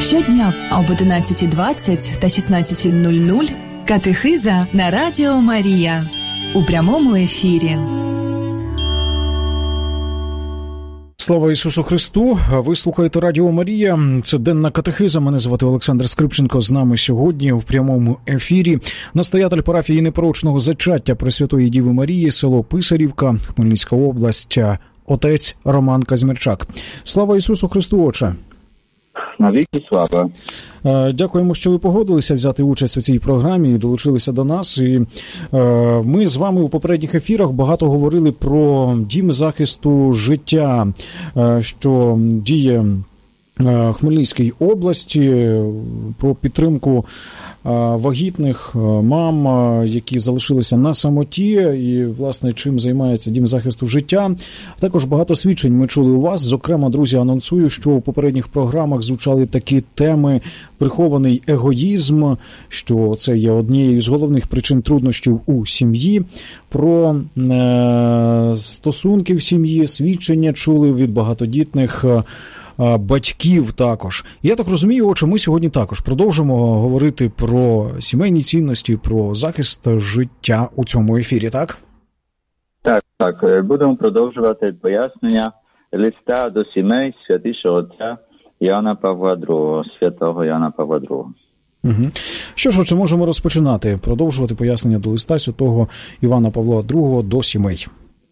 Щодня об 11:20 та 16:00 катехиза на Радіо Марія у прямому ефірі. Слава Ісусу Христу! Ви слухаєте Радіо Марія. Це денна катехиза. Мене звати Олександр Скрипченко. З нами сьогодні в прямому ефірі настоятель парафії Непорочного Зачаття Пресвятої Діви Марії, село Писарівка, Хмельницька область, отець Роман Казмірчак. Слава Ісусу Христу, отче! Навіки слава. Дякуємо, що ви погодилися взяти участь у цій програмі і долучилися до нас. І ми з вами у попередніх ефірах багато говорили про дім захисту життя, що діє в Хмельницькій області, про підтримку вагітних мам, які залишилися на самоті, і, власне, чим займається дім захисту життя. Також багато свідчень ми чули у вас. Зокрема, друзі, анонсую, що у попередніх програмах звучали такі теми: прихований егоїзм, що це є однією з головних причин труднощів у сім'ї, про стосунки в сім'ї, свідчення чули від багатодітних батьків також. Я так розумію, отже, ми сьогодні також продовжимо говорити про сімейні цінності, про захист життя у цьому ефірі, так? Так. Будемо продовжувати пояснення листа до сімей святішого отця Іоанна Павла II, святого Іоанна Павла II. Угу. Що ж, отже, можемо розпочинати, продовжувати пояснення до листа святого Івана Павла II до сімей.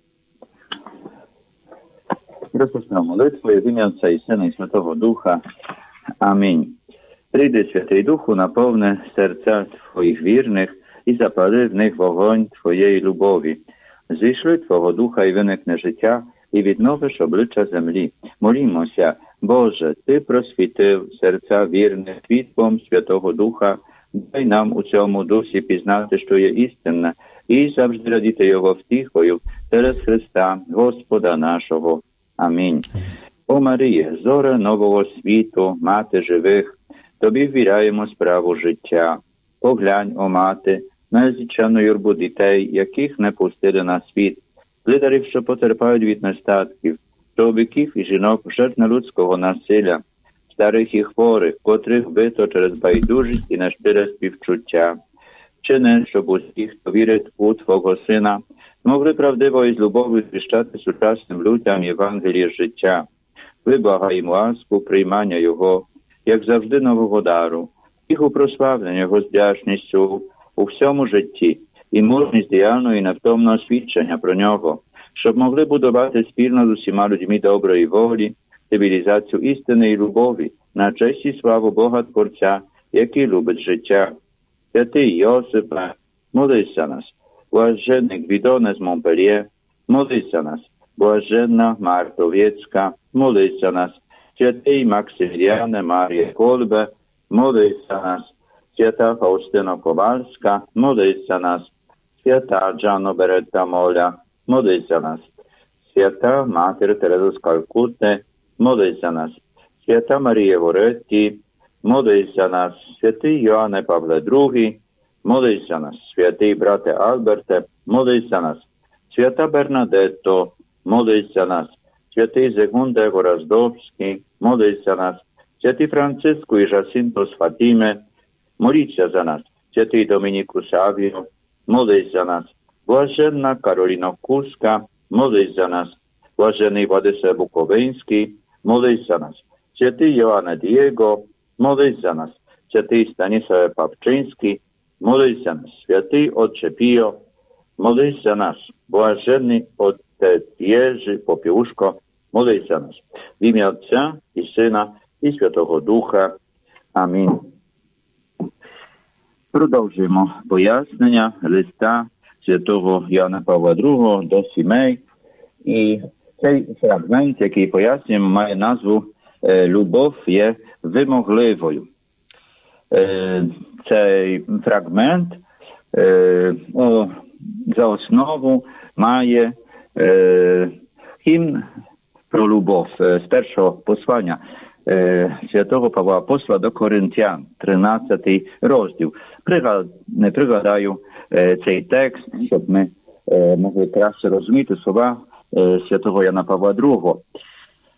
Розпочнемо молитвою в ім'я Отця і Сина і Святого Духа. Амінь. Прийди, Святий Духу, наповни серця Твоїх вірних і запали в них вогонь Твоєї любові. Зійшли Твого Духа і виникне життя, і відновиш обличчя землі. Молімося, Боже, Ти просвітив серця вірних світлом Святого Духа, дай нам у цьому дусі пізнати, що є істинне, і завжди радіти Його втіхою через Христа, Господа нашого. Амінь. О Марія, зоре нового світу, мати живих, Тобі ввіряємо справу життя. Поглянь, о мати, на зічану юрбу дітей, яких не пустили на світ, лидарів, що потерпають від нестатків, чоловіків і жінок, жертв людського насилля, старих і хворих, котрих бито через байдужість і нещире співчуття. Чини, щоб усі, хто вірить у Твого Сина, могли правдиво і з любов'ю звіщати сучасним людям Євангеліє життя. Виблагаємо ласку приймання Його, як завжди нового дару, їх у прославлення Його з вдячністю у всьому житті і мужність діяльного і невтомного свідчення про Нього, щоб могли будувати спільно з усіма людьми доброї волі, цивілізацію істини і любові, на честь і славу Бога Творця, який любить життя. Святий Йосипе, молись за нас. Блаженний Гвідоне з Монпельє, молись за нас. Блаженна Мартовецька, молись за нас. Святий Максиміліане Марія Колбе, молись за нас. Свята Фаустина Ковальська, молись за нас. Свята Джано Беретта Моля, молись за нас. Свята Матір Тереза з Калкутти, молись за нас. Свята Марія Горетті, молись за нас. Святий Йоанне Павле II, молись за нас. Святий брате Альберте, молись за нас. Свята Бернадетто, молись за нас. Святий Зигунде Гораздовський, молись за нас. Святий Франциску і Жасинто з Фатіме, моліться за нас. Святий Домініку Савіо, молись за нас. Блаженна Кароліна Куска, молись за нас. Блажений Владислав Буковинський, молись за нас. Святий Йоанне Дієго, молись за нас. Святий Станіслав Павчинський, молись за нас. Святий Отче Піо, молись за нас. Блаженний Отець Єжи Попіушко, молись за нас. В ім'я Отця і Сина і Святого Духа. Амінь. Продовжуємо пояснення листа святого Іоанна Павла II до сімей. І цей фрагмент, який пояснюємо, має назву «Любов є вимогливою». Цей фрагмент за основу має гімн про любов з першого послання святого Павла Апостола до Коринтян, 13 розділ. Не пригадаю цей текст, щоб ми могли краще розуміти слова святого Іоанна Павла II.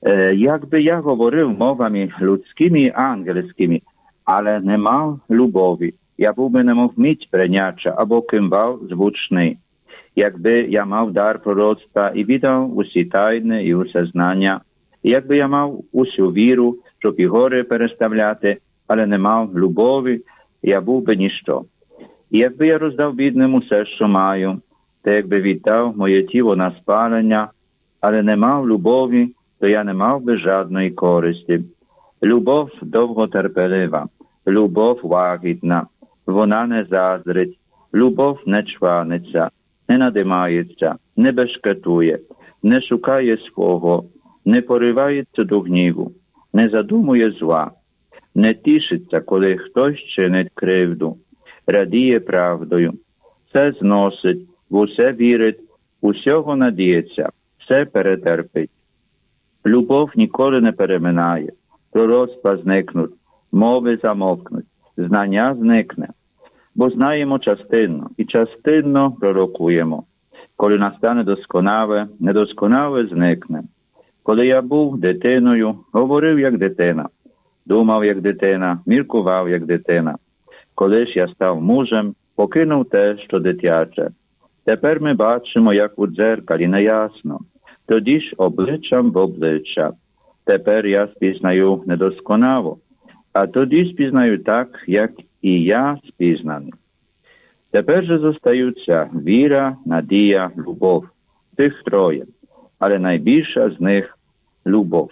Якби я говорив мовами людськими, ангельськими, але не мав любові, я був би немов мідь бреняча або кимвал звучний. Якби я мав дар пророцтва і віддав усі тайни і усе знання, якби я мав усю віру, щоб і гори переставляти, але не мав любові, я був би ніщо. І якби я роздав бідним усе, що маю, та якби віддав моє тіло на спалення, але не мав любові, то я не мав би жадної користі. Любов довготерпелива, любов лагідна, вона не заздрить, любов не чваниться, не надимається, не бешкетує, не шукає свого, не поривається до гніву, не задумує зла, не тішиться, коли хтось чинить кривду, радіє правдою, все зносить, в усе вірить, усього надіється, все перетерпить. Любов ніколи не переминає, пророцтва зникнуть, мови замовкнуть, знання зникне. Бо знаємо частинно і частинно пророкуємо. Коли настане досконале, недосконале зникне. Коли я був дитиною, говорив як дитина, думав як дитина, міркував як дитина. Коли ж я став мужем, покинув те, що дитяче. Тепер ми бачимо, як у дзеркалі, неясно. Тоді ж обличчям в обличчя. Тепер я спізнаю недосконало, а тоді спізнаю так, як і я спізнаний. Тепер же зостаються віра, надія, любов. Тих троє, але найбільша з них – любов.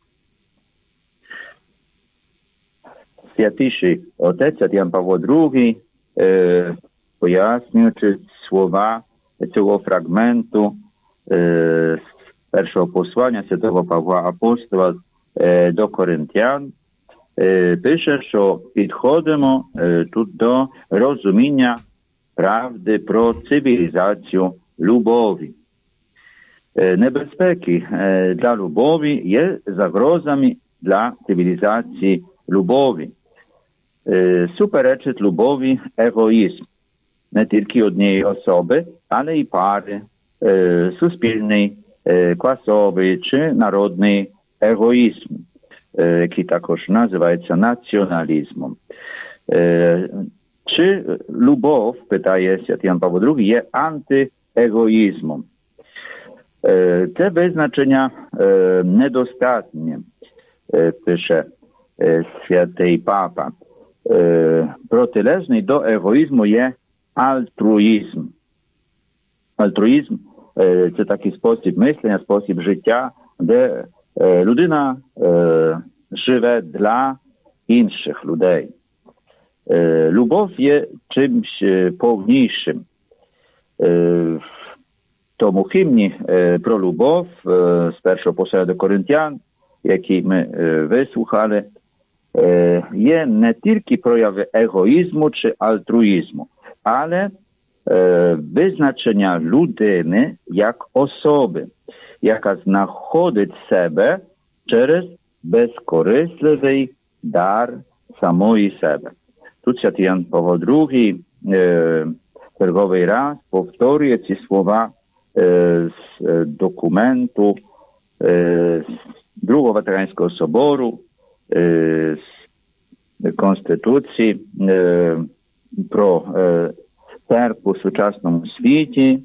Святіший отець Ян Павло II, пояснюючи слова цього фрагменту з першого послання святого Павла Апостола до Коринтян, пише, що підходимо тут до розуміння правди про цивілізацію любові. Небезпеки для любові є загрозами для цивілізації любові. Суперечить любові егоїзм. Не тільки однієї особи, але й пари, суспільний, класовий чи народний егоїзм, який також називається націоналізмом. Чи любов, питає святий Ян Павло II, є антиегоїзмом? Це визначення недостатнє, пише святий Папа. Протилежний до егоїзму є альтруїзм. Альтруїзм – це такий спосіб мислення, спосіб життя, де людина живе для інших людей. Любов є чимось повнішим. В тому хімні про любов з першого послання до Коринтян, який ми вислухали, є не тільки прояви егоїзму чи альтруїзму, але визначення людини як особи, яка знаходить себе через безкорисливий дар самої себе. Тут святий Ян Павло II черговий раз повторює ці слова з документу з Другого Ватиканського собору, з Конституції про церкву в сучасному світі.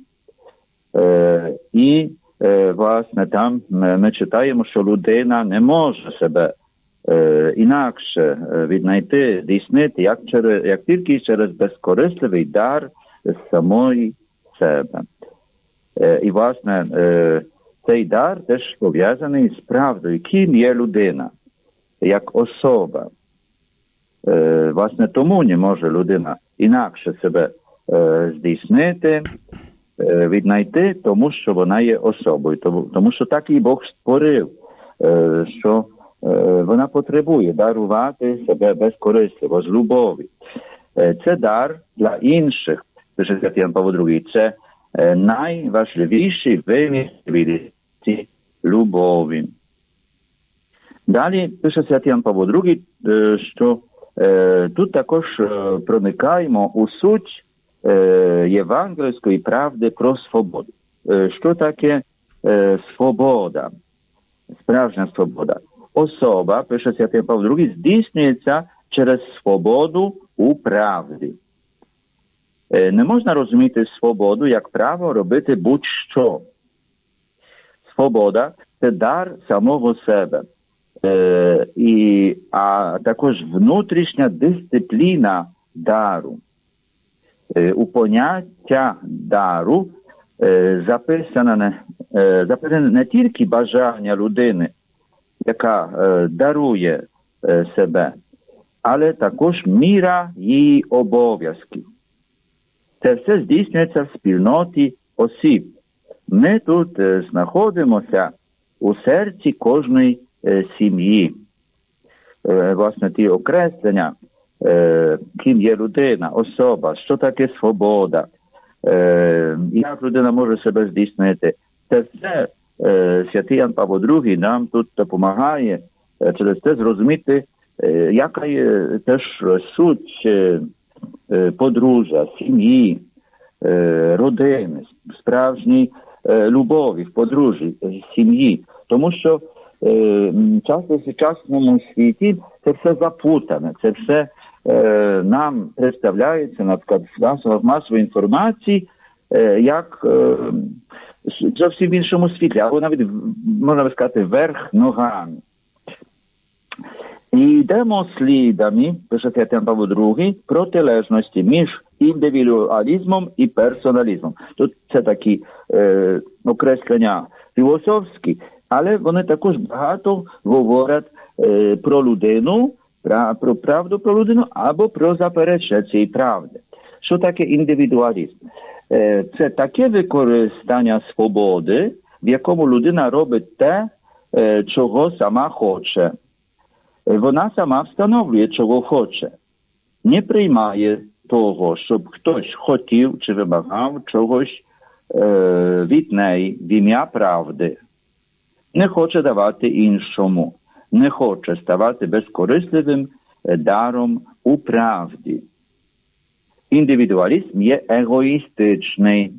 І, власне, там ми читаємо, що людина не може себе інакше віднайти, здійснити, як тільки через безкорисливий дар з самої себе. І, власне, цей дар теж пов'язаний з правдою. Ким є людина? Як особа. Власне, тому не може людина інакше себе здійснити, віднайти, тому що вона є особою. Тому що так і Бог створив, що вона потребує дарувати себе безкорисливо, з любові. Це дар для інших, пише святий Ян Павло II, це найважливіший вимір цивілізації любові. Далі пише святий Ян Павло II, що тут також проникаємо у суть євангельської правди про свободу. Що таке свобода? справжня свобода? Особа, пише Святий Павло II, здійснюється через свободу у правді. Не можна розуміти свободу як право робити будь-що. Свобода – це дар самого себе. А також внутрішня дисципліна дару. У поняття дару записане не тільки бажання людини, яка дарує себе, але також міра її обов'язків. Це все здійснюється в спільноті осіб. Ми тут знаходимося у серці кожної сім'ї. Власне, ті окреслення, ким є людина, особа, що таке свобода, як людина може себе здійснити. Це все Святий Ян Павло II нам тут допомагає через це зрозуміти, яка є теж суть подружжя, сім'ї, родини, справжній любові в подружжі, сім'ї. Тому що часто в сучасному світі це все запутане, це все нам представляється, наприклад, в засобах масової інформації, як зовсім в іншому світлі, або навіть, можна сказати, верх ногами. І йдемо слідами, пише Святий Ян Павло II, протилежності між індивідуалізмом і персоналізмом. Тут це такі окреслення філософські, але вони також багато говорять про людину, про правду про людину, або про заперечення цієї правди. Що таке індивідуалізм? Це таке використання свободи, в якому людина робить те, чого сама хоче. Вона сама встановлює, чого хоче. Не приймає того, щоб хтось хотів чи вимагав чогось від неї в ім'я правди. Не хоче давати іншому. Не хоче ставати безкорисливим даром у правді. Індивідуалізм є егоїстичний.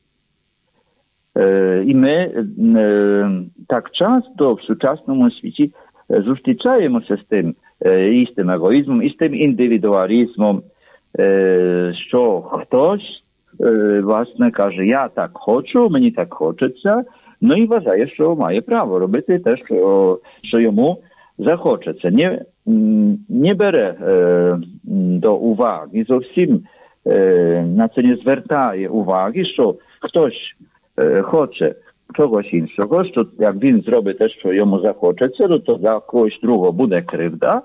І ми так часто в сучасному світі зустрічаємося з тим, і з тим егоїзмом, і з тим індивідуалізмом, що хтось, власне, каже, я так хочу, мені так хочеться, ну і вважає, що має право робити те, що йому захочеться. Не бере до уваги, зовсім на це не звертає уваги, що хтось хоче чогось іншого, що як він зробить те, що йому захочеться, то за когось другого буде кривда.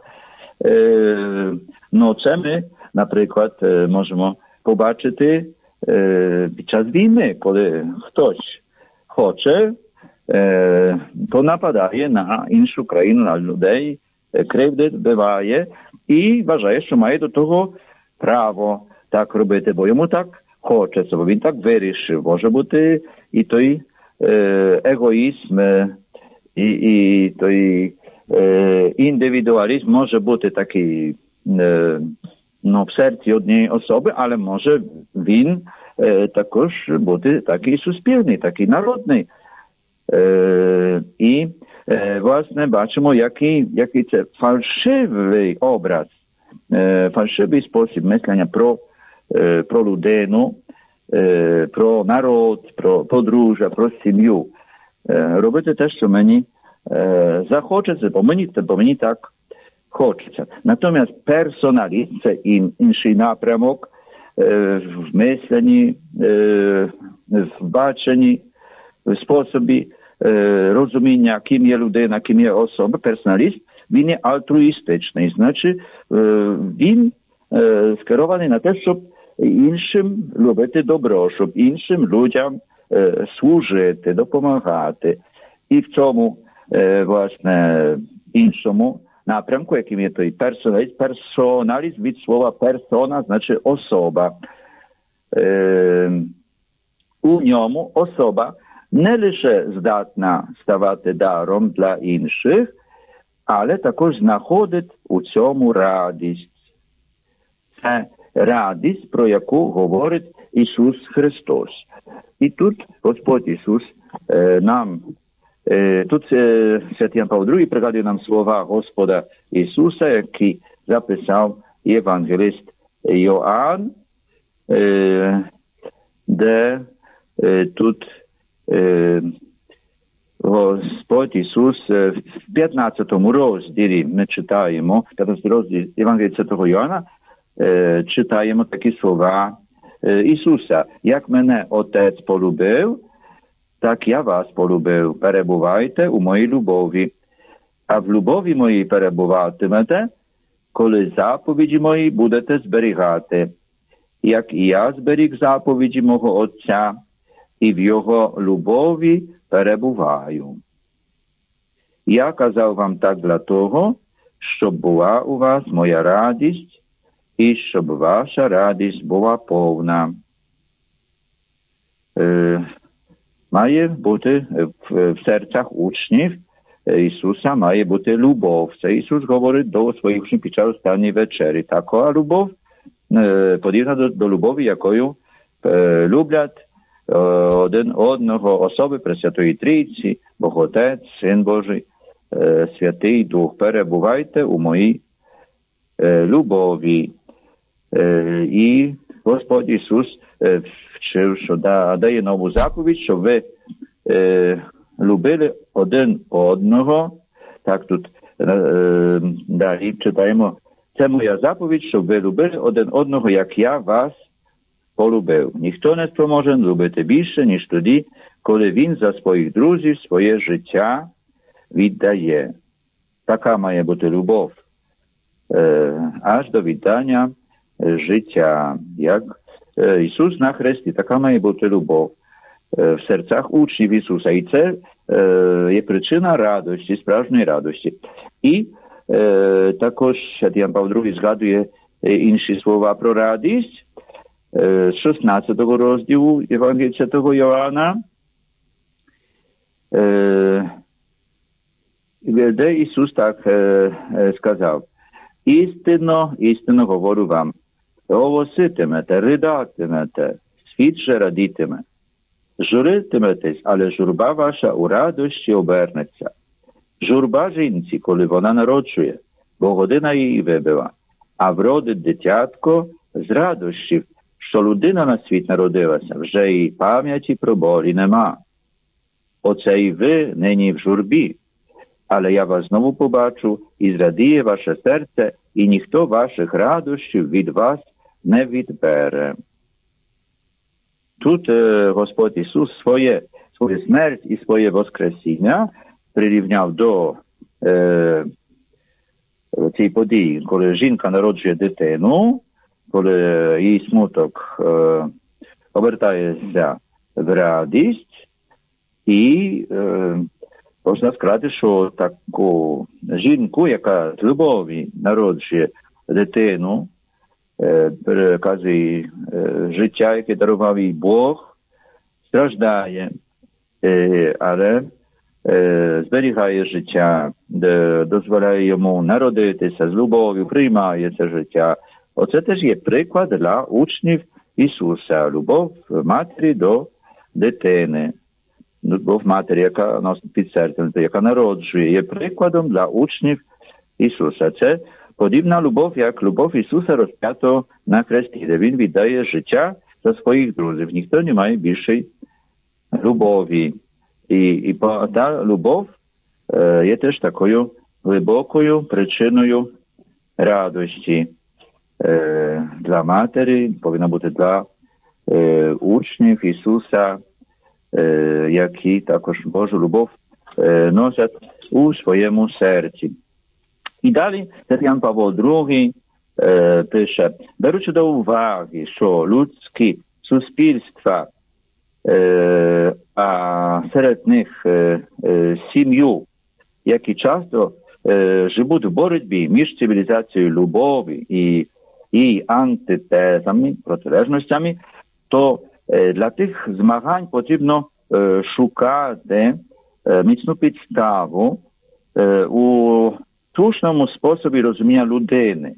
Ну, це ми, наприклад, можемо побачити під час війни, коли хтось хоче, то нападає на іншу країну, на людей, кривдить, вбиває і вважає, що має до того право так робити, бо йому так хочеться, бо він так вирішив. Може бути і той егоїзм, і той індивідуалізм може бути такий в серці однієї особи, але може він також бути такий суспільний, такий народний. І, власне, бачимо, який це фальшивий образ, фальшивий спосіб мислення про людину, про народ, про подружжя, про сім'ю. Робити те, що мені захочеться, бо мені так хочеться. Натомість персоналізм – це інший напрямок в мисленні, в баченні, в способі розуміння, ким є людина, ким є особа. Персоналіст, він є альтруїстичний. Значить, він скерований на те, щоб іншим робити добро, щоб іншим людям служити, допомагати. І в цьому, власне, іншому напрямку, яким є той персоналізм від слова персона, значить особа. У ньому особа не лише здатна ставати даром для інших, але також знаходить у цьому радість. Це радість, про яку говорить Ісус Христос. І тут Господь Ісус нам Тут Святий Ян Павло II пригадує нам слова Господа Ісуса, які записав євангелист Йоанн, де тут Господь Ісус в 15 розділі ми читаємо, 15 розділ Євангелія Святого Йоанна, читаємо такі слова Ісуса. Як мене Отець полюбив, так я вас полюбив. Перебувайте у моїй любові. А в любові моїй перебуватимете, коли заповіді мої будете зберігати. Як і я зберіг заповіді мого Отця, і в його любові перебуваю. Я казав вам так для того, щоб була у вас моя радість, і щоб ваша радість була повна. Має бути в серцях учнів Ісуса, має бути любов. Це Ісус говорить до своїх учнів під час останньої вечері. Така любов подібна до любові, якою люблять один одного особи Пресвятої Трійці, Бог Отець, Син Божий, Святий Дух. Перебувайте у моїй любові. І Господь Ісус вчив, що дає нову заповідь, щоб ви любили один одного. Так тут далі читаємо. Це моя заповідь, щоб ви любили один одного, як я вас полюбив. Ніхто не спроможен любити більше, ніж тоді, коли він за своїх друзів своє життя віддає. Така має бути любов. Аж до віддання життя. Як Ісус на хресті, така має бути любов в серцях учнів Ісуса. І це є причина радості, справжньої радості. І також Святий Ян Павло II згадує інші слова про радість з 16 розділу Євангелія Святого Йоанна, де Ісус так сказав: істинно, істинно говорю вам, голоситимете, ридатимете, світ же радітиме. Журитиметесь, але журба ваша у радощі обернеться. Журба жінці, коли вона народжує, бо година її вибила, а вродить дитятко з радощів, що людина на світ народилася, вже і пам'яті про болі нема. Оце і ви нині в журбі, але я вас знову побачу, і зрадіє ваше серце, і ніхто ваших радощів від вас не відбере. Тут Господь Ісус свою смерть і своє воскресіння прирівняв до цієї події, коли жінка народжує дитину, коли її смуток обертається в радість, і можна сказати, що таку жінку, яка з любові народжує дитину, переказує життя, яке дарував їй Бог, страждає, але зберігає життя, дозволяє йому народитися з любов'ю, приймає це життя. Оце теж є приклад для учнів Ісуса. Любов матері до дитини. Любов матері, яка носить під серцем, яка народжує, є прикладом для учнів Ісуса. Це подібна любов, як любов Ісуса розп'ятого на хресті, де Він віддає життя за своїх друзів. Ніхто не має більшої любові. І та любов є теж такою глибокою причиною радості для матері, повинна бути для учнів Ісуса, які також Божу любов носять у своєму серці. І далі Святий Ян Павло II пише: беручи до уваги, що людські суспільства, а серед них сім'ю, які часто живуть в боротьбі між цивілізацією любові і антитезами, протилежностями, то для тих змагань потрібно шукати міцну підставу у слушному способі розуміння людини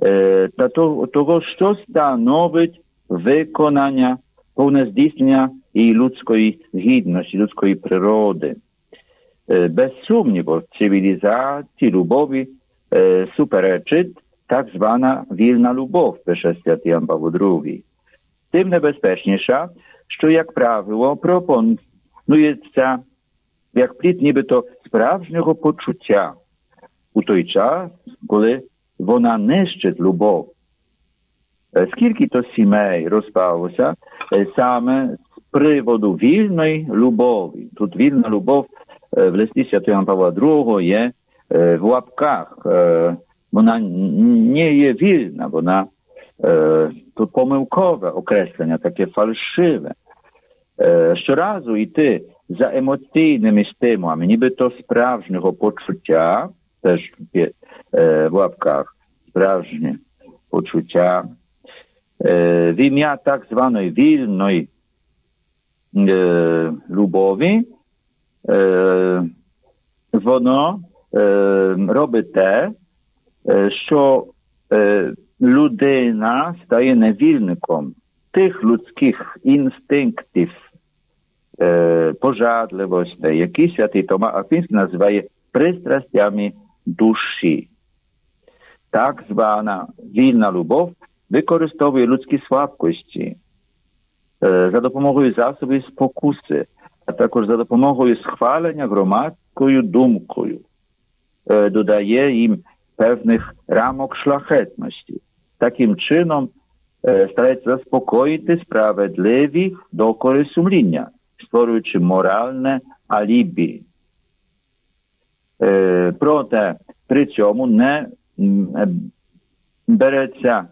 та того, що становить виконання, повне здійснення і людської гідності, людської природи. Без сумніву, цивілізації, любові суперечить так звана вільна любов, пише святий Ян Павло II. Тим небезпечніша, що, як правило, пропонується як плід нібито справжнього почуття у той час, коли вона нищить любов. Скільки то сімей розпалося саме з приводу вільної любові. Тут вільна любов в листі святого Яна Павла II є в лапках. Вона не є вільна, вона тут помилкове окреслення, таке фальшиве. Щоразу йти за емоційними стимулами, нібито справжнього почуття, теж є в лапках, справжнє почуття, в ім'я так званої вільної любові, воно робить те, що людина стає невільником тих людських інстинктів, пожадливостей, які святий Тома Аквінський називає пристрастями душі. Так звана вільна любов використовує людські слабкості за допомогою засобів спокуси, а також за допомогою схвалення громадською думкою. Додає їм певних рамок шляхетності. Таким чином старається заспокоїти справедливі докори сумління, створюючи моральне алібі. Проте при цьому не береться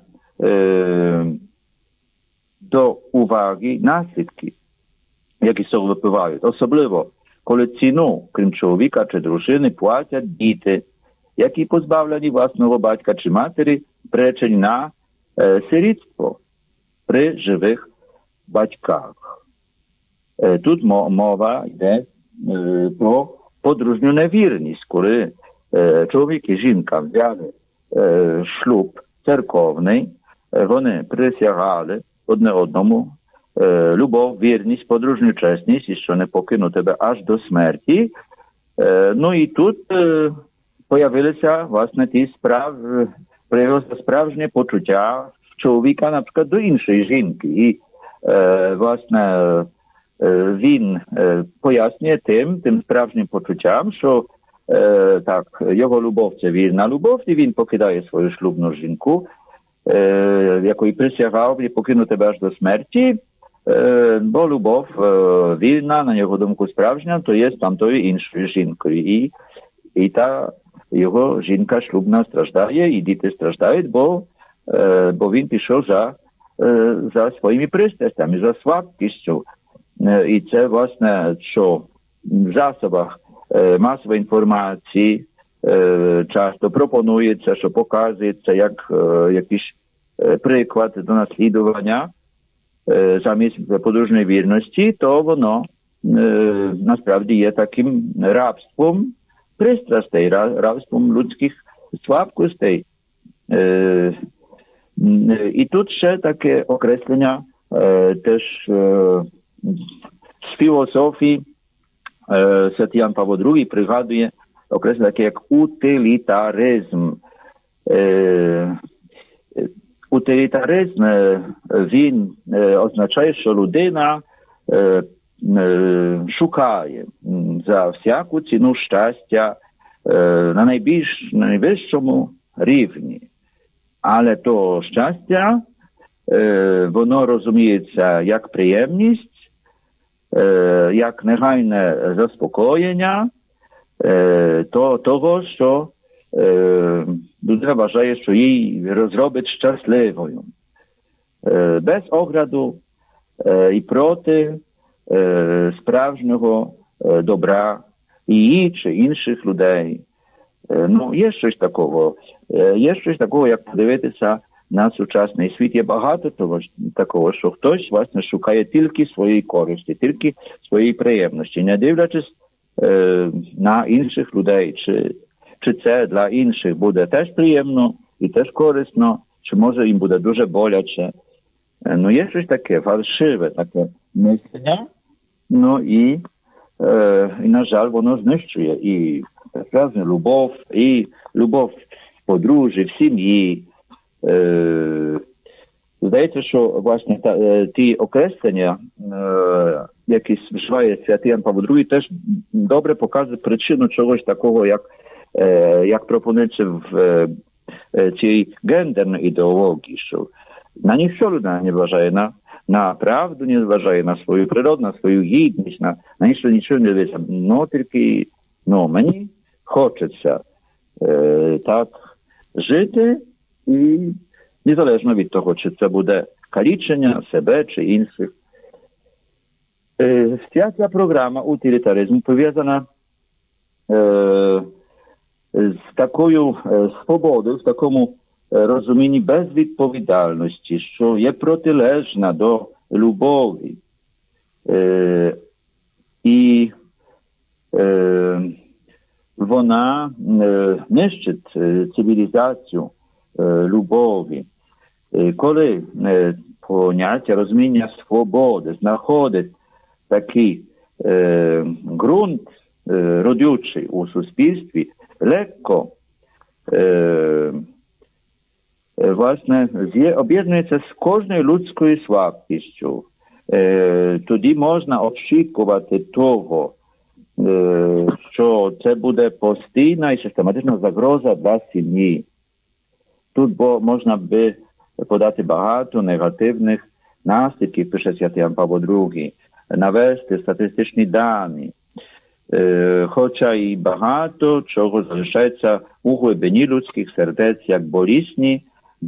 до уваги наслідки, які з цього випливають. Особливо, коли ціну, крім чоловіка чи дружини, платять діти, які позбавлені власного батька чи матері, приречені на сирітство при живих батьках. Тут мова йде про подружню невірність, коли чоловік і жінка взяли шлюб церковний, вони присягали одне одному любов, вірність, подружню чесність, і що не покину тебе аж до смерті. Ну і тут появилися, власне, проявилося справжнє почуття чоловіка, наприклад, до іншої жінки. І, власне, він пояснює тим справжнім почуттям, що так, його любов – це вільна любов, і він покидає свою шлюбну жінку, якої присягав і покину тебе аж до смерті, бо любов вільна, на його думку справжня, то є там тою іншою жінкою. І та його жінка шлюбна страждає, і діти страждають, бо він пішов за своїми пристрастями, за слабкістю. І це, власне, що в засобах масової інформації часто пропонується, що показується як якийсь приклад до наслідування замість подружньої вірності, то воно насправді є таким рабством пристрастей, рабством людських слабкостей. І тут ще таке окреслення теж з філософії святий Ян Павло II пригадує окреслення таке як утилітаризм. Утилітаризм, він означає, що людина шукає за всяку ціну щастя на найвищому рівні. Але то щастя, воно розуміється як приємність, як негайне заспокоєння того, що людина вважає, що її розробить щасливою. Без огляду і проти справжнього добра її чи інших людей. Ну, є щось такого, як подивитися на сучасний світ. Є багато такого, що хтось, власне, шукає тільки своєї користі, тільки своєї приємності, не дивлячись на інших людей, чи це для інших буде теж приємно і теж корисно, чи може їм буде дуже боляче. Ну, є щось таке фальшиве, таке мислення, ну і, на жаль, воно знищує і прекрасну любов, і любов в подружжі, в сім'ї. Здається, що, власне, ті окреслення, які вживає святий Ян Павло II, теж добре показують причину чогось такого, як пропонується в цій гендерній ідеології, що на ніщо людина не вважає, на правду не зважає, на свою природу, на свою гідність, на ніщо нічого не дивиться. Ну, тільки, мені хочеться так жити, і незалежно від того, чи це буде калічення себе чи інших. Вся ця програма утилітаризму пов'язана з такою свободою, в такому розумінні безвідповідальності, що є протилежна до любові. І вона нищить цивілізацію любові. Коли поняття розуміння свободи знаходить такий ґрунт родючий у суспільстві, легко власне об'єднується з кожною людською слабкістю. Тоді можна очікувати того, що це буде постійна і систематична загроза для сім'ї. Тут можна би подати багато негативних наслідків, пише святий Ян Павло II, навести статистичні дані. Хоча і багато чого залишається у глибині людських сердець, як болісні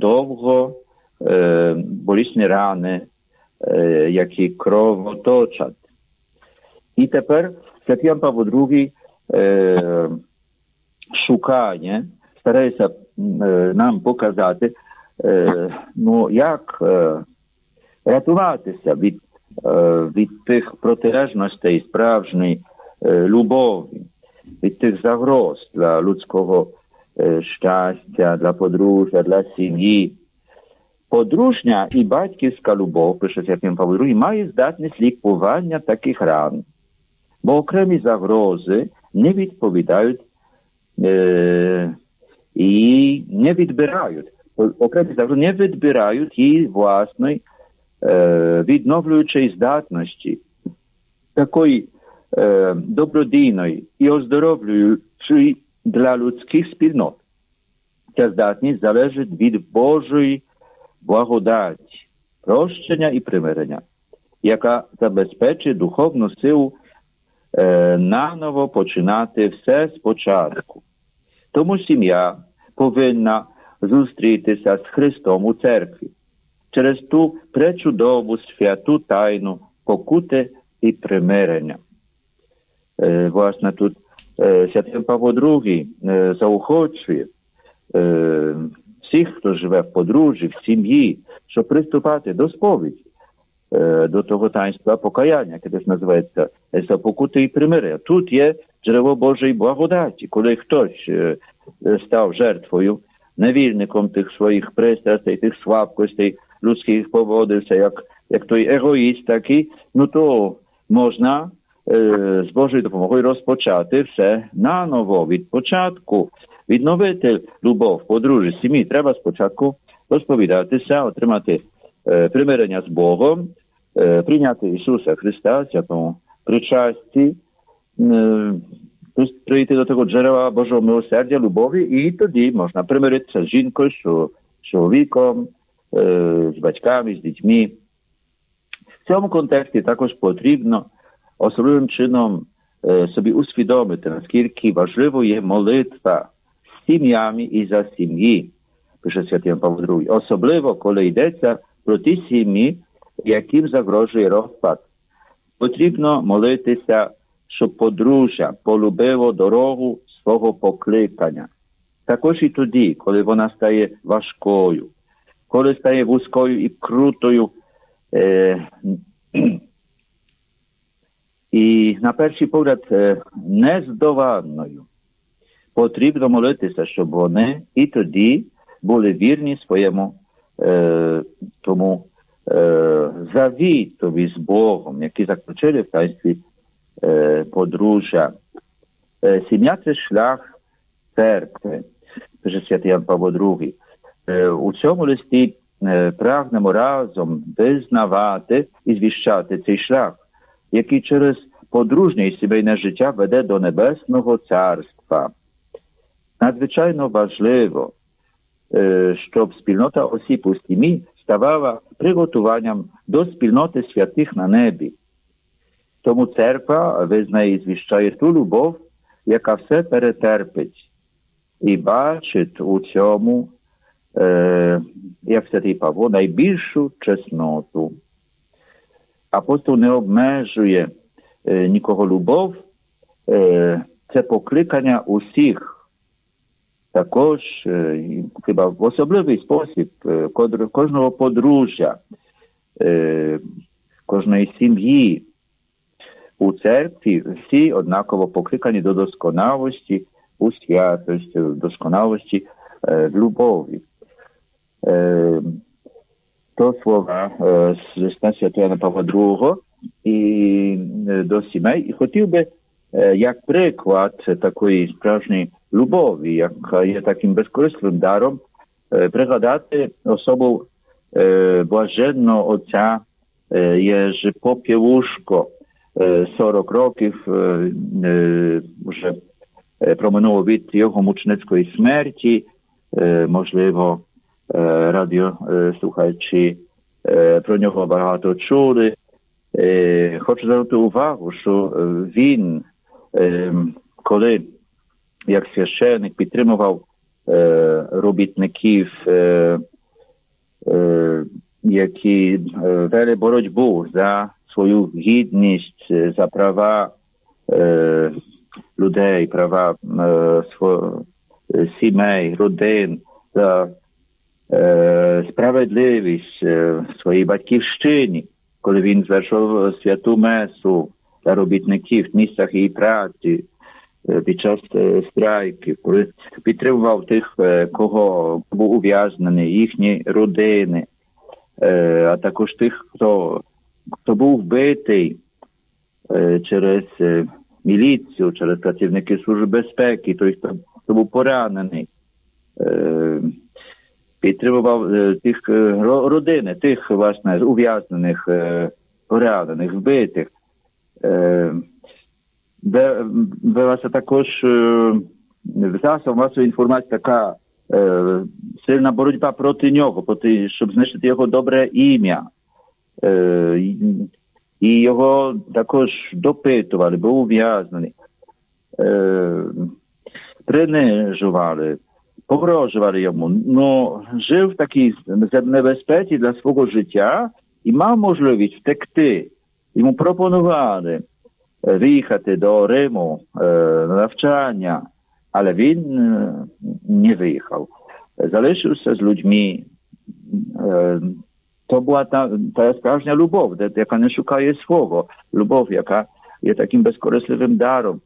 рани, які кровоточать. І тепер святий Ян Павло II шукає, старається нам показати, як рятуватися від тих протилежностей справжньої любові, від тих загроз для людського щастя, для подружжя, для сім'ї. Подружня і батьківська любов, пише святий Ян Павло II, має здатність лікування таких ран, бо окремі загрози не відповідають і не відбирають. Окремі загрози не відбирають її власної відновлюючої здатності, такої добродійної і оздоровлюючої для людських спільнот. Ця здатність залежить від Божої благодаті, прощення і примирення, яка забезпечить духовну силу наново починати все спочатку. Тому сім'я повинна зустрітися з Христом у церкві через ту пречудову святу тайну покути і примирення. Власне, тут святий Павло II заохочує всіх, хто живе в подружжі, в сім'ї, щоб приступати до сповіді, до того таїнства покаяння, яке теж називається покути і примирення. Тут є джерело Божої благодаті, коли хтось став жертвою, невільником тих своїх пристрастей, тих слабкостей людських, поводився, як той егоїст такий, то можна з Божою допомогою розпочати все наново, від початку. Відновити любов, подружжя, сім'ї треба спочатку розповідатися, отримати примирення з Богом, прийняти Ісуса Христа, святому причасті, прийти до того джерела Божого милосердя, любові, і тоді можна примиритися з жінкою, з чоловіком, з батьками, з дітьми. В цьому контексті також потрібно особливим чином собі усвідомити, наскільки важливо є молитва з сім'ями і за сім'ї, пише святий Ян Павло II. Особливо, коли йдеться про ті сім'ї, яким загрожує розпад. Потрібно молитися, щоб подружжя полюбило дорогу свого покликання. Також і тоді, коли вона стає важкою, коли стає вузькою і крутою, і, на перший погляд, нездоланною. Потрібно молитися, щоб вони і тоді були вірні своєму тому завітові з Богом, які заключили в таїнстві подружжя. Сім'я – це шлях церкви, пише святий Ян Павло II. У цьому листі прагнемо разом визнавати і звіщати цей шлях, який через подружнє і сімейне життя веде до Небесного Царства. Надзвичайно важливо, щоб спільнота осіб у сім'ї ставала приготуванням до спільноти святих на небі. Тому церква визнає і звіщає ту любов, яка все перетерпить, і бачить у цьому, як святий Павло, найбільшу чесноту. Апостол не обмежує нікого любов, це покликання усіх. Також, хіба в особливий спосіб, кожного подружжя, кожної сім'ї. У церкві всі однаково покликані до досконалості у святості, досконалості в любові. То слова з листа святого Яна Павла II і до сімей. І хотів би, як приклад такої справжньої любові, яка є таким безкорисним даром, пригадати особу блаженного отця Єжи Попєвушко. 40 років вже проминуло від його мученицької смерті. Можливо, радіослухачі про нього багато чули. Хочу звернути увагу, що він, коли як священик підтримував робітників, які вели боротьбу за свою гідність, за права людей, права сімей, родин, за справедливість в своїй батьківщині, коли він звершував святу месу для робітників в місцях її праці, під час страйків, коли підтримував тих, кого був ув'язнений, їхні родини, а також тих, хто був вбитий через міліцію, через працівники Служби безпеки, той, хто був поранений, підтримував тих родини, тих, власне, ув'язнених, поранених, вбитих. Велася також засоб масової інформації така сильна боротьба проти нього, щоб знищити його добре ім'я. І його також допитували, був ув'язнений. Принижували, погрожували йому. Но жив в такій небезпеці для свого життя і мав можливість втекти. Йому пропонували виїхати до Риму на навчання, але він не виїхав. Залишився з людьми. То була та справжня любов, яка не шукає свого. Любов, яка є таким безкорисливим даром.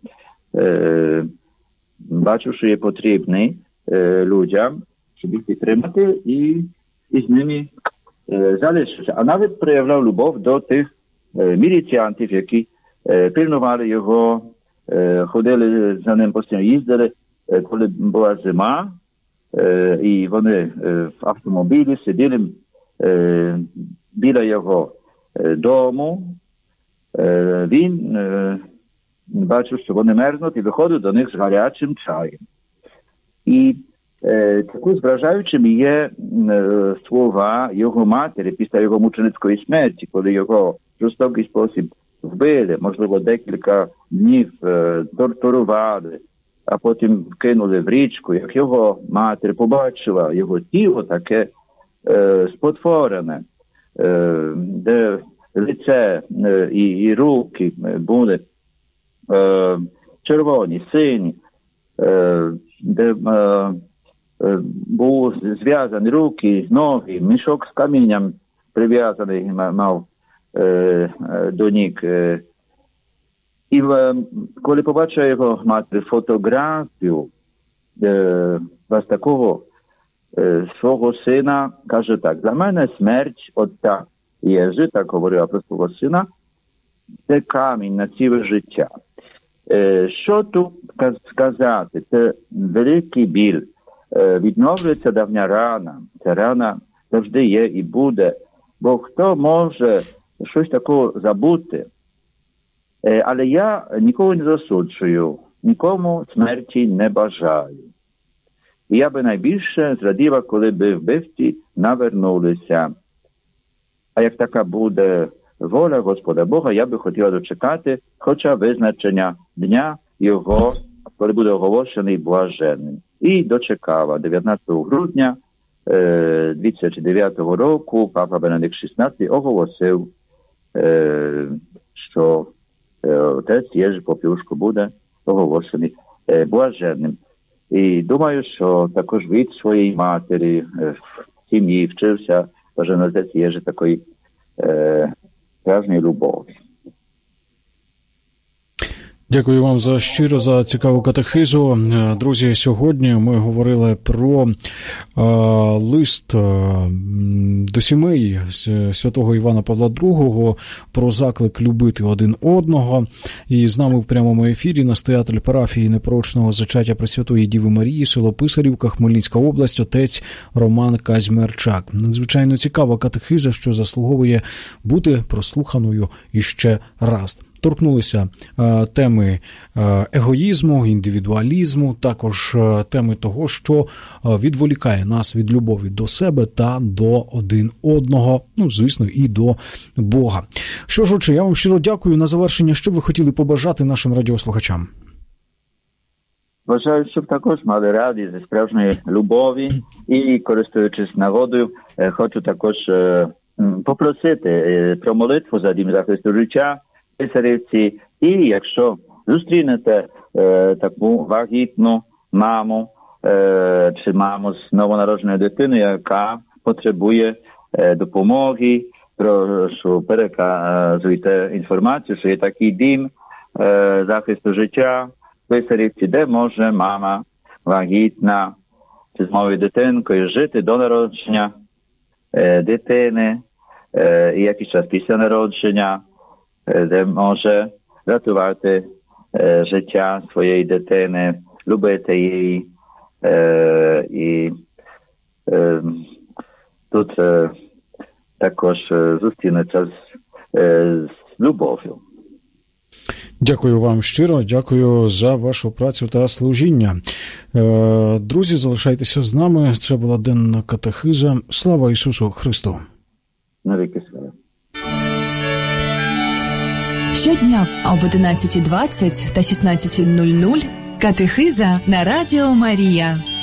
Бачу, що є потрібний людям, щоб їх підтримати і з ними залишитися. А навіть проявляв любов до тих міліціантів, які пильнували його, ходили за ним постійно, їздили, коли була зима, і вони в автомобілі сиділи біля його дому. Він бачив, що вони мерзнуть, і виходив до них з гарячим чаєм. І також вражаючими є слова його матері після його мученицької смерті, коли його в жорстокий спосіб вбили, можливо, декілька днів тортурували, а потім вкинули в річку. Як його матір побачила його тіло таке спотворене, де лице і руки були червоні, сині, де був зв'язані руки, ноги, мішок з камінням прив'язаний мав до ніг. І коли побачила його мати фотографію такого свого сина, каже так: для мене смерть отця Єжи, так говорив апостол Василина, це камінь на ціле життя. Що тут сказати? Це великий біль. Відновлюється давня рана. Ця рана завжди є і буде. Бо хто може щось такого забути? Але я нікого не засуджую, нікому смерті не бажаю. І я би найбільше зраділа, коли б вбивці навернулися. А як така буде воля Господа Бога, я би хотіла дочекати хоча визначення дня його, коли буде оголошений блаженним. І дочекала 19 грудня 2009 року Папа Бенедикт XVI оголосив, що отець Єжи Попілушко буде оголошений блаженним. І думаю, що також від своєї матері в сім'ї вчився блаженний отець Єжи такої справжньої любові. Дякую вам за цікаву катехизу. Друзі, сьогодні ми говорили про лист до сімей святого Івана Павла II, про заклик любити один одного. І з нами в прямому ефірі настоятель парафії Непорочного зачаття Пресвятої Діви Марії, село Писарівка, Хмельницька область, отець Роман Казьмерчак. Надзвичайно цікава катехиза, що заслуговує бути прослуханою іще раз. Торкнулися теми егоїзму, індивідуалізму, також теми того, що відволікає нас від любові до себе та до один одного, ну, звісно, і до Бога. Що ж, отже, я вам щиро дякую. На завершення, що ви хотіли побажати нашим радіослухачам? Бажаю, щоб також мали радість зі справжньої любові і, користуючись нагодою, хочу також попросити про молитву за дім захисту життя Писарівці, і якщо зустрінете таку вагітну маму чи маму з новонародженою дитиною, яка потребує допомоги, прошу переказуйте інформацію, що є такий дім захисту життя в Писарівці, де може мама вагітна чи з малою дитинкою жити до народження дитини і якийсь час після народження, де може рятувати життя своєї дитини, любити її. І тут також зустрінеться з любов'ю. Дякую вам щиро, дякую за вашу працю та служіння. Друзі, залишайтеся з нами. Це була денна катехиза. Слава Ісусу Христу! Навіки слава! Щодня об 11:20 та 16:00 катехиза на Радіо Марія.